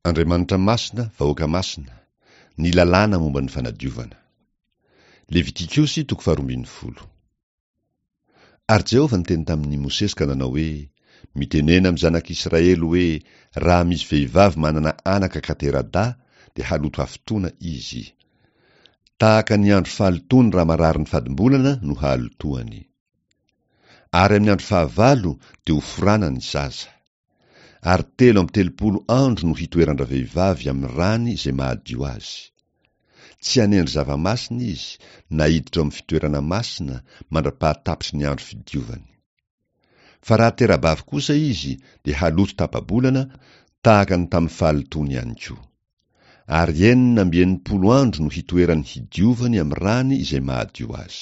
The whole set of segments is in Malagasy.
Andriamanitra masina, vahoaka masina, ny lalàna momba ny fanadiovana. Levitikosy 12. Ary Jehovah niteny tamin'ny Mosesy ka nanao hoe, mitenena amin'ny zanak'Israely hoe, raha misy vehivavy manana anaka ka tera-dah, dia haloto hafitoana izy. Tahaka ny andro fahalotony raha marary ny fadimbolana no halotoany. Ary amin'ny andro fahavalo dia ho forana ny zaza. Ary 3 andro no hitoeran-dra vehivavy amin'ny rany izay mahadio azy. Tsy hanendry zava-masina izy, na hiditra amin'ny fitoerana masina mandra-pahatapitry ny andro fidiovany. Fa raha tera-bavy kosa izy, dia haloto tapa-bolana, tahaka ny tamin'ny fahalotony ihany koa. Ary 9 andro no hitoerany hidiovany amin'ny rany izay mahadio azy.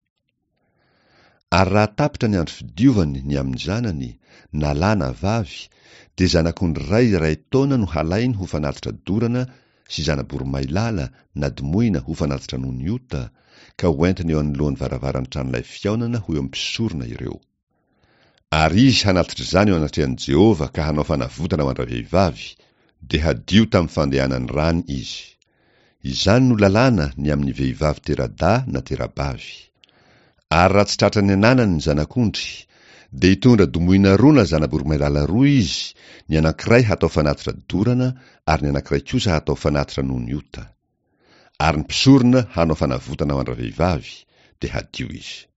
Ary raha tapitra ny andro fidiovany ny amin'ny zanany, na lahy na vavy, dia zanak'ondry ray taona no halainy ho fanatitra dorana, sy zana-boromailala na dimoina ho fanatitra noho ny ota, ka hoentiny eo anoloan'ny varavaran'ny tranon'ilay fiaonana ho eo am-pisorona ireo. Ary izy hanatitra izany eo anatrehan'i Jehovah ka hanao fanavotana ho andra vehivavy, dia hadio tamin'ny fandehanany rany izy. Izany no lalàna ny amin'ny vehivavy tera-dah na tera-bavy. Ary raha tsy tratra ny ananany ny zanak'ondry, dia hitondra domoina roa na zana-boromailala roa izy, ny anankiray hatao fanatitra dorana, ary ny anankiray kosa hatao fanatitra noho ny ota. Ary ny mpisorona hanao fanavotana ho andra vehivavy, dia hadio izy.